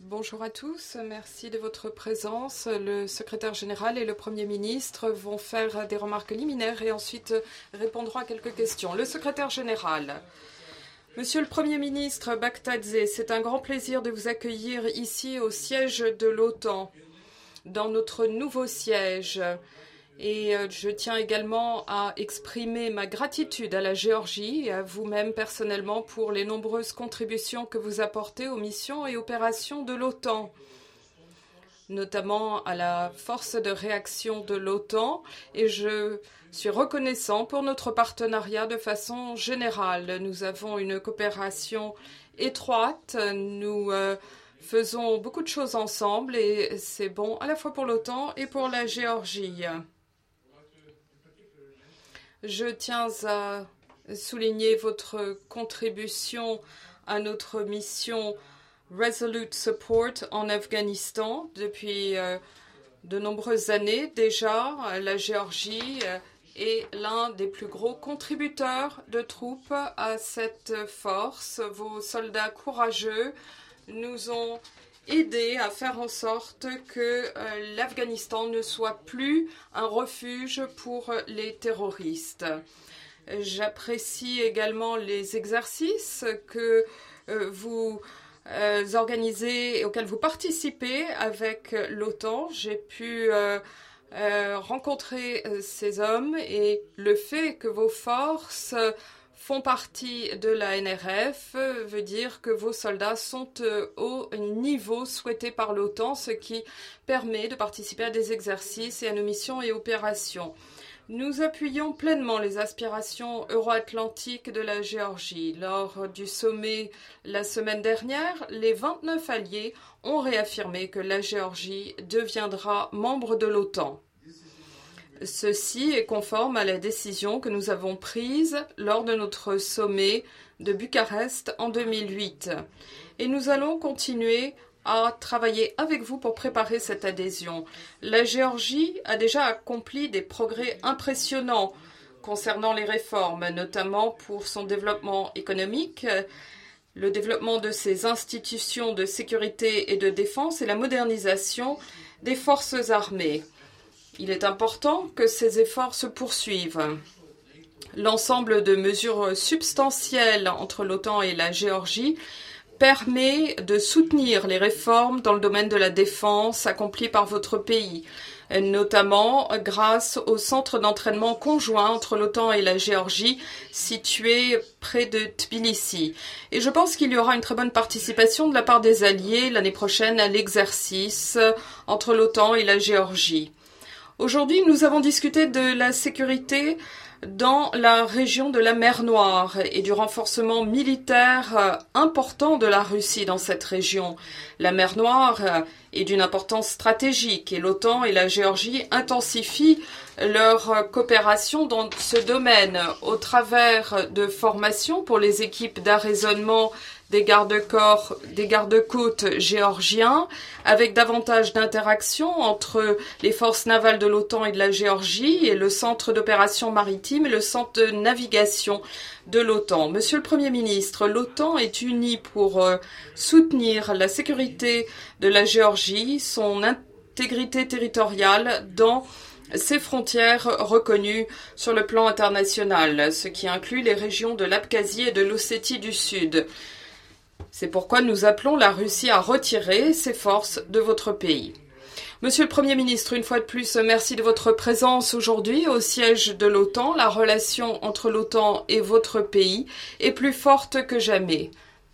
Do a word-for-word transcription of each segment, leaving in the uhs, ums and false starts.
Bonjour à tous, merci de votre présence. Le secrétaire général et le Premier ministre vont faire des remarques liminaires et ensuite répondront à quelques questions. Le secrétaire général. Monsieur le Premier ministre Bakhtadze, c'est un grand plaisir de vous accueillir ici au siège de l'OTAN, dans notre nouveau siège. Et je tiens également à exprimer ma gratitude à la Géorgie et à vous-même personnellement pour les nombreuses contributions que vous apportez aux missions et opérations de l'OTAN, notamment à la force de réaction de l'OTAN. Et je suis reconnaissant pour notre partenariat de façon générale. Nous avons une coopération étroite. Nous euh, faisons beaucoup de choses ensemble et c'est bon à la fois pour l'OTAN et pour la Géorgie. Je tiens à souligner votre contribution à notre mission Resolute Support en Afghanistan. Depuis euh, de nombreuses années déjà, la Géorgie est l'un des plus gros contributeurs de troupes à cette force. Vos soldats courageux nous ont aider à faire en sorte que euh, l'Afghanistan ne soit plus un refuge pour les terroristes. J'apprécie également les exercices que euh, vous euh, organisez et auxquels vous participez avec l'OTAN. J'ai pu euh, euh, rencontrer euh, ces hommes et le fait que vos forces euh, font partie de la N R F veut dire que vos soldats sont au niveau souhaité par l'OTAN, ce qui permet de participer à des exercices et à nos missions et opérations. Nous appuyons pleinement les aspirations euro-atlantiques de la Géorgie. Lors du sommet la semaine dernière, les vingt-neuf alliés ont réaffirmé que la Géorgie deviendra membre de l'OTAN. Ceci est conforme à la décision que nous avons prise lors de notre sommet de Bucarest en deux mille huit. Et nous allons continuer à travailler avec vous pour préparer cette adhésion. La Géorgie a déjà accompli des progrès impressionnants concernant les réformes, notamment pour son développement économique, le développement de ses institutions de sécurité et de défense et la modernisation des forces armées. Il est important que ces efforts se poursuivent. L'ensemble de mesures substantielles entre l'OTAN et la Géorgie permet de soutenir les réformes dans le domaine de la défense accomplies par votre pays, notamment grâce au centre d'entraînement conjoint entre l'OTAN et la Géorgie situé près de Tbilissi. Et je pense qu'il y aura une très bonne participation de la part des alliés l'année prochaine à l'exercice entre l'OTAN et la Géorgie. Aujourd'hui, nous avons discuté de la sécurité dans la région de la mer Noire et du renforcement militaire important de la Russie dans cette région. La mer Noire est d'une importance stratégique et l'OTAN et la Géorgie intensifient leur coopération dans ce domaine au travers de formations pour les équipes d'arraisonnement des gardes-corps, des gardes-côtes géorgiens, avec davantage d'interactions entre les forces navales de l'OTAN et de la Géorgie et le centre d'opération maritime et le centre de navigation de l'OTAN. Monsieur le Premier ministre, l'OTAN est unie pour euh, soutenir la sécurité de la Géorgie, son intégrité territoriale dans ses frontières reconnues sur le plan international, ce qui inclut les régions de l'Abkhazie et de l'Ossétie du Sud. C'est pourquoi nous appelons la Russie à retirer ses forces de votre pays. Monsieur le Premier ministre, une fois de plus, merci de votre présence aujourd'hui au siège de l'OTAN. La relation entre l'OTAN et votre pays est plus forte que jamais.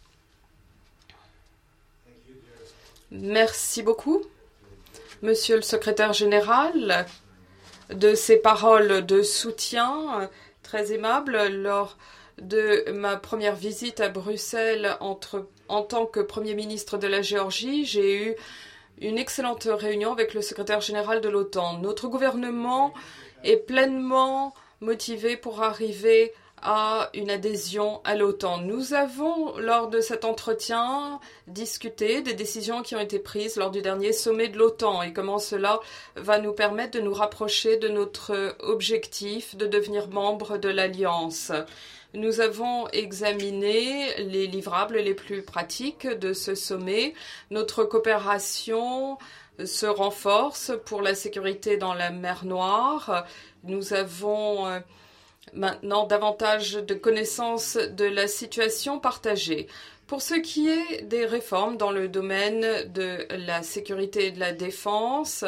Merci beaucoup, Monsieur le secrétaire général, de ces paroles de soutien très aimables lors de ma première visite à Bruxelles entre, en tant que Premier ministre de la Géorgie. J'ai eu une excellente réunion avec le secrétaire général de l'OTAN. Notre gouvernement est pleinement motivé pour arriver à une adhésion à l'OTAN. Nous avons, lors de cet entretien, discuté des décisions qui ont été prises lors du dernier sommet de l'OTAN et comment cela va nous permettre de nous rapprocher de notre objectif de devenir membre de l'Alliance. Nous avons examiné les livrables les plus pratiques de ce sommet. Notre coopération se renforce pour la sécurité dans la mer Noire. Nous avons euh, maintenant davantage de connaissances de la situation partagée. Pour ce qui est des réformes dans le domaine de la sécurité et de la défense,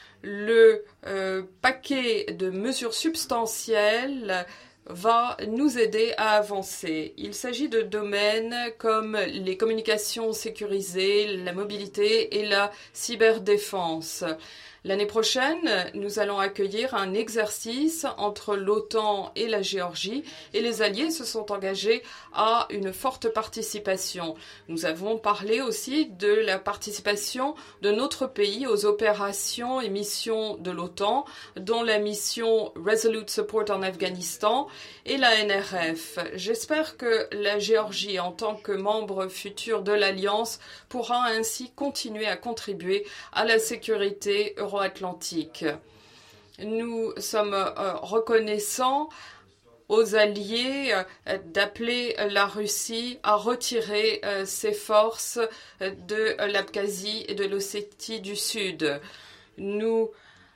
le euh, paquet de mesures substantielles va nous aider à avancer. Il s'agit de domaines comme les communications sécurisées, la mobilité et la cyberdéfense. L'année prochaine, nous allons accueillir un exercice entre l'OTAN et la Géorgie et les alliés se sont engagés à une forte participation. Nous avons parlé aussi de la participation de notre pays aux opérations et missions de l'OTAN, dont la mission Resolute Support en Afghanistan et la N R F. J'espère que la Géorgie, en tant que membre futur de l'Alliance, pourra ainsi continuer à contribuer à la sécurité euro-atlantique. Nous sommes euh, reconnaissants aux alliés euh, d'appeler la Russie à retirer euh, ses forces de l'Abkhazie et de l'Ossétie du Sud. Nous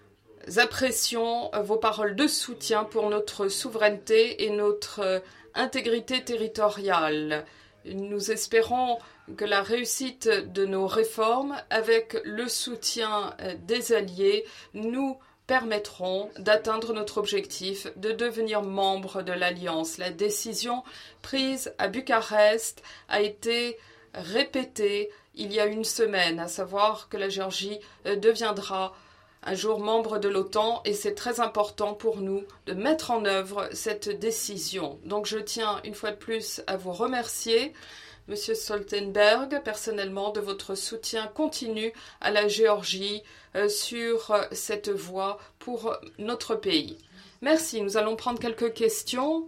apprécions vos paroles de soutien pour notre souveraineté et notre euh, intégrité territoriale. Nous espérons que la réussite de nos réformes, avec le soutien des alliés, nous permettront d'atteindre notre objectif de devenir membre de l'Alliance. La décision prise à Bucarest a été répétée il y a une semaine, à savoir que la Géorgie deviendra un jour membre de l'OTAN et c'est très important pour nous de mettre en œuvre cette décision. Donc je tiens une fois de plus à vous remercier, Monsieur Stoltenberg, personnellement, de votre soutien continu à la Géorgie euh, sur cette voie pour notre pays. Merci. Nous allons prendre quelques questions.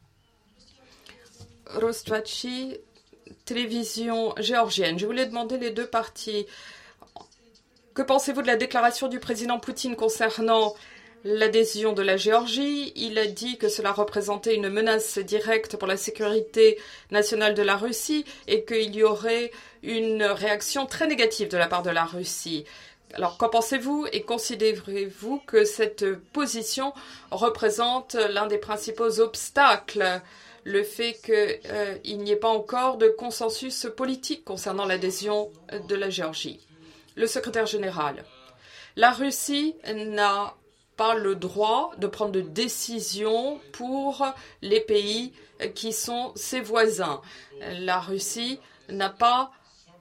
Rostvachi, télévision géorgienne. Je voulais demander les deux parties. Que pensez-vous de la déclaration du président Poutine concernant l'adhésion de la Géorgie? Il a dit que cela représentait une menace directe pour la sécurité nationale de la Russie et qu'il y aurait une réaction très négative de la part de la Russie. Alors, qu'en pensez-vous et considérez-vous que cette position représente l'un des principaux obstacles, le fait qu'il euh, n'y ait pas encore de consensus politique concernant l'adhésion de la Géorgie? Le secrétaire général. La Russie n'a pas le droit de prendre de décisions pour les pays qui sont ses voisins. La Russie n'a pas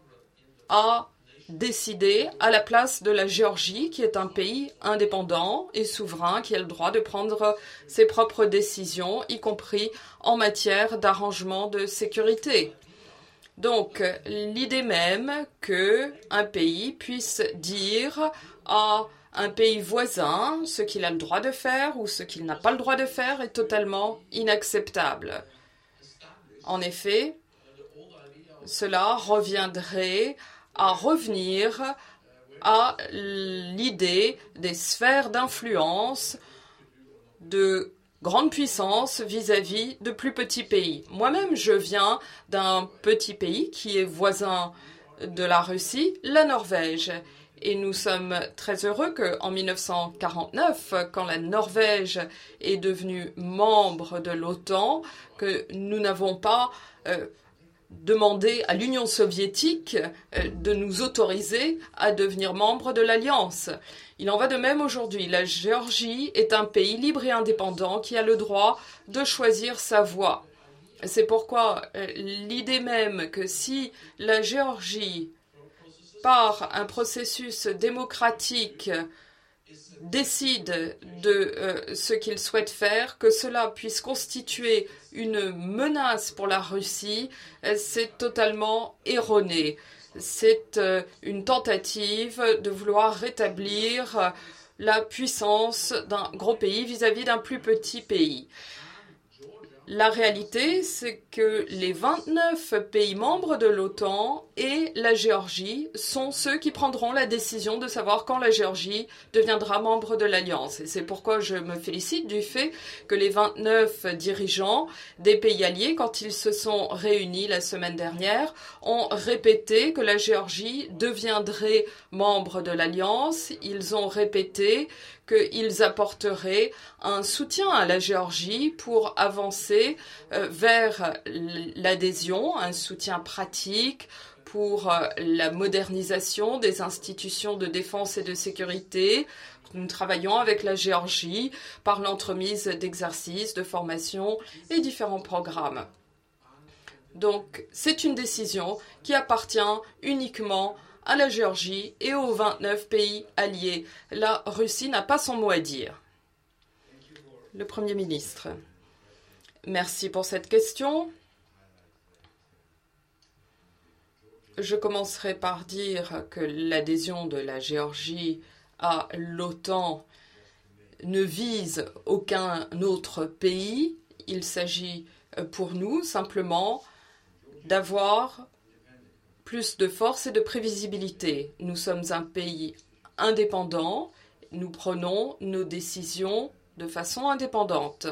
à décider à la place de la Géorgie, qui est un pays indépendant et souverain, qui a le droit de prendre ses propres décisions, y compris en matière d'arrangement de sécurité. Donc, l'idée même qu'un pays puisse dire à un pays voisin ce qu'il a le droit de faire ou ce qu'il n'a pas le droit de faire est totalement inacceptable. En effet, cela reviendrait à revenir à l'idée des sphères d'influence de grande puissance vis-à-vis de plus petits pays. Moi-même, je viens d'un petit pays qui est voisin de la Russie, la Norvège. Et nous sommes très heureux qu'en mille neuf cent quarante-neuf, quand la Norvège est devenue membre de l'OTAN, que nous n'avons pas euh, demandé à l'Union soviétique euh, de nous autoriser à devenir membre de l'Alliance. Il en va de même aujourd'hui. La Géorgie est un pays libre et indépendant qui a le droit de choisir sa voie. C'est pourquoi euh, l'idée même que si la Géorgie, par un processus démocratique, décide de euh, ce qu'il souhaite faire, que cela puisse constituer une menace pour la Russie, euh, c'est totalement erroné. C'est euh, une tentative de vouloir rétablir euh, la puissance d'un gros pays vis-à-vis d'un plus petit pays. La réalité, c'est que les vingt-neuf pays membres de l'OTAN et la Géorgie sont ceux qui prendront la décision de savoir quand la Géorgie deviendra membre de l'Alliance. Et c'est pourquoi je me félicite du fait que les vingt-neuf dirigeants des pays alliés, quand ils se sont réunis la semaine dernière, ont répété que la Géorgie deviendrait membre de l'Alliance. Ils ont répété qu'ils apporteraient un soutien à la Géorgie pour avancer euh, vers l'adhésion, un soutien pratique pour euh, la modernisation des institutions de défense et de sécurité. Nous travaillons avec la Géorgie par l'entremise d'exercices, de formation et différents programmes. Donc, c'est une décision qui appartient uniquement à la Géorgie et aux vingt-neuf pays alliés. La Russie n'a pas son mot à dire. Le Premier ministre. Merci pour cette question. Je commencerai par dire que l'adhésion de la Géorgie à l'OTAN ne vise aucun autre pays. Il s'agit pour nous simplement d'avoir plus de force et de prévisibilité. Nous sommes un pays indépendant, nous prenons nos décisions de façon indépendante.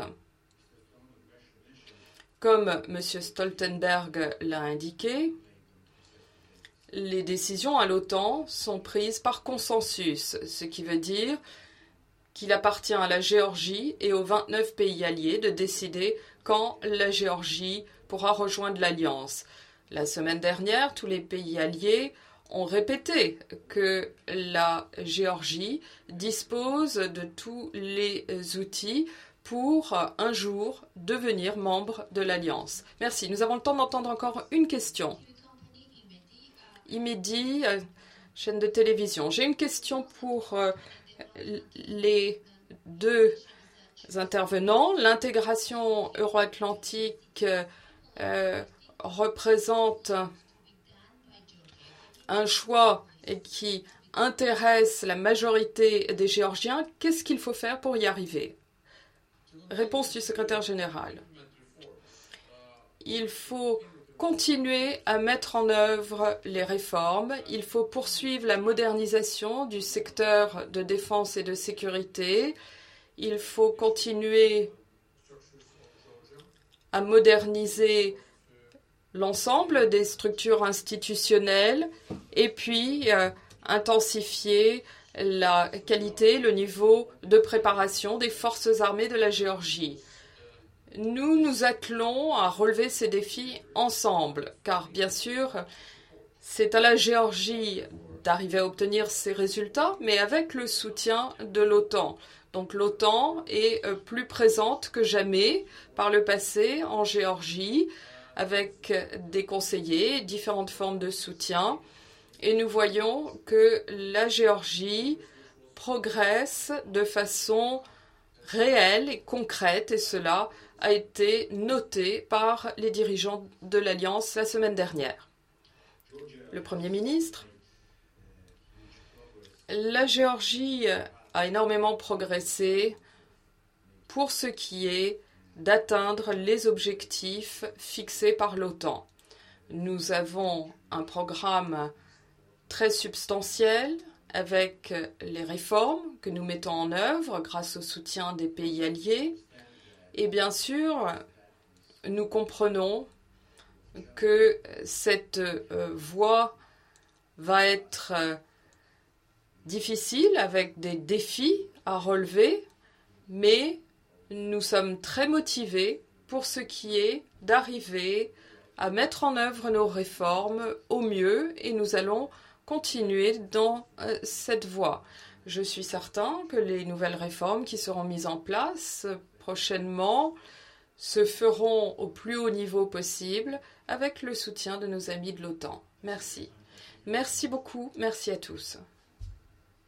Comme M. Stoltenberg l'a indiqué, les décisions à l'OTAN sont prises par consensus, ce qui veut dire qu'il appartient à la Géorgie et aux vingt-neuf pays alliés de décider quand la Géorgie pourra rejoindre l'Alliance. La semaine dernière, tous les pays alliés ont répété que la Géorgie dispose de tous les outils pour un jour devenir membre de l'Alliance. Merci. Nous avons le temps d'entendre encore une question. Imedi, euh, chaîne de télévision. J'ai une question pour euh, les deux intervenants. L'intégration euro-atlantique euh, représente un choix qui intéresse la majorité des Géorgiens. Qu'est-ce qu'il faut faire pour y arriver? Réponse du secrétaire général. Il faut continuer à mettre en œuvre les réformes. Il faut poursuivre la modernisation du secteur de défense et de sécurité. Il faut continuer à moderniser l'ensemble des structures institutionnelles et puis euh, intensifier la qualité, le niveau de préparation des forces armées de la Géorgie. Nous nous attelons à relever ces défis ensemble, car bien sûr, c'est à la Géorgie d'arriver à obtenir ces résultats, mais avec le soutien de l'OTAN. Donc l'OTAN est plus présente que jamais par le passé en Géorgie, avec des conseillers, différentes formes de soutien. Et nous voyons que la Géorgie progresse de façon réelle et concrète, et cela a été noté par les dirigeants de l'Alliance la semaine dernière. Le Premier ministre, la Géorgie a énormément progressé pour ce qui est d'atteindre les objectifs fixés par l'OTAN. Nous avons un programme très substantiel avec les réformes que nous mettons en œuvre grâce au soutien des pays alliés. Et bien sûr, nous comprenons que cette euh, voie va être euh, difficile avec des défis à relever, mais nous sommes très motivés pour ce qui est d'arriver à mettre en œuvre nos réformes au mieux et nous allons continuer dans euh, cette voie. Je suis certain que les nouvelles réformes qui seront mises en place euh, prochainement se feront au plus haut niveau possible avec le soutien de nos amis de l'OTAN. Merci. Merci beaucoup. Merci à tous.